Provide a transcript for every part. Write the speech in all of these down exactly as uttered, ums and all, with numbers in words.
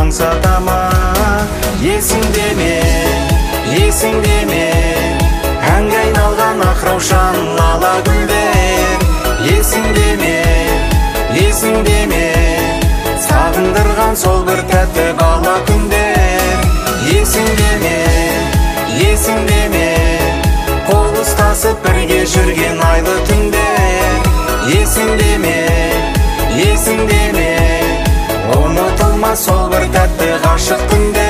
аңсата ма? Есіңде ме, есіңде ме, әнге айналған ақ раушан лала гүлдер? Есіңде ме, есіңде ме, сағындырған сол бір тәтті бала күндер? Есіңде ме, есіңде ме, қол ұстасып бірге жүрген айлы түндер? Есіңде ме, есіңде ме, ұмытылмас сол бір тәтті ғашық күндер?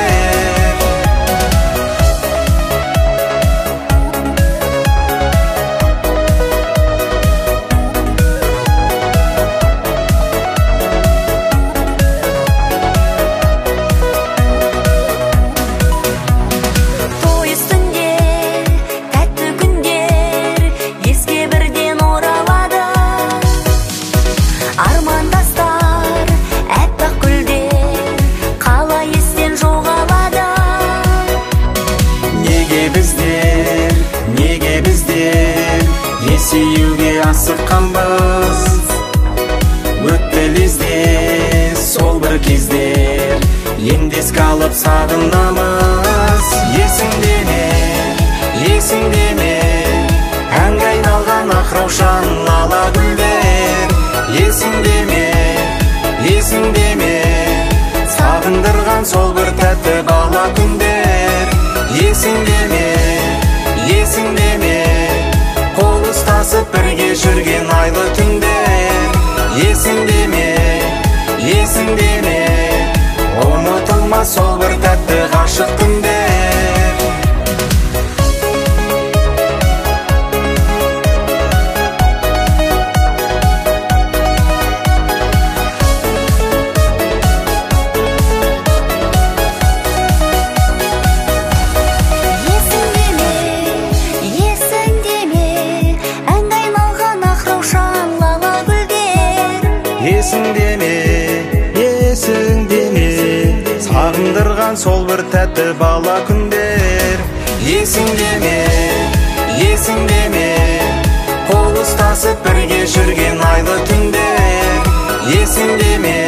Есеюге асыққанбыз, өтті лезде сол бір кездер, енді еске алып сағынамыз. Есіңде ме, есіңде ме, әнге айналған ақ раушан лала гүлдер? Есіңде ме, есіңде ме, сағындырған сол бір тәтті бала күндер? Есіңде ме, есіңде ме, қол ұстасып бірге жүрген айлы түндер? Есіңде ме, есіңде ме, ұмытылмас сол бір тәтті ғашық күндер? Есіңде ме, есіңде ме, сағындырған сол бір тәтті бала күндер? Есіңде ме, есіңде ме, қол ұстасып бірге жүрген айлы түндер? Есіңде ме,